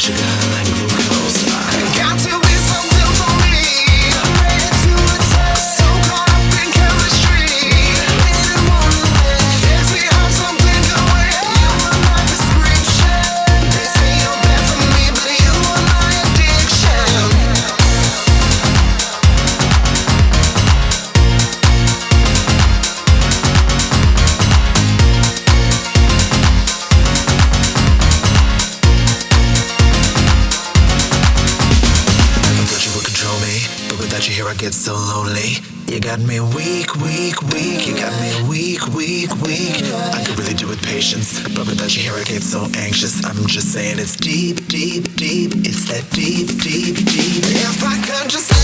sugar like glucose. Got to be something for me. Ready to attack. So caught up in chemistry. Didn't wanna let. Makes me have something going. You are my prescription. They say you're bad for me, but you are my addiction. But without you here I get so lonely. You got me weak, weak, weak. You got me weak, weak, weak. I could really do with patience, but without you here I get so anxious. I'm just saying it's deep, deep, deep. It's that deep, deep, deep. If I could just